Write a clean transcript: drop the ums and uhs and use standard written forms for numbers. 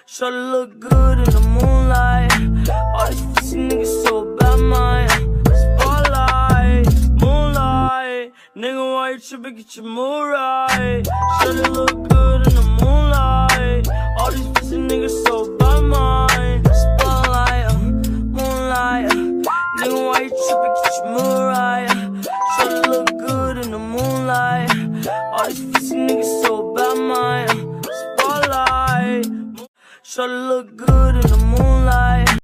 Shorty look good in the moonlight. All these pussy niggas so bad, mine. Spotlight, moonlight. Nigga, why you trippin'? Get your mood right. Shorty look good in the moonlight. All these pussy niggas so bad, mine. Spotlight, moonlight. Nigga, why you trippin'? Get your mood right. Shorty look good in the moonlight. All these pussy niggas so bad, mine. Spotlight. Shorty look good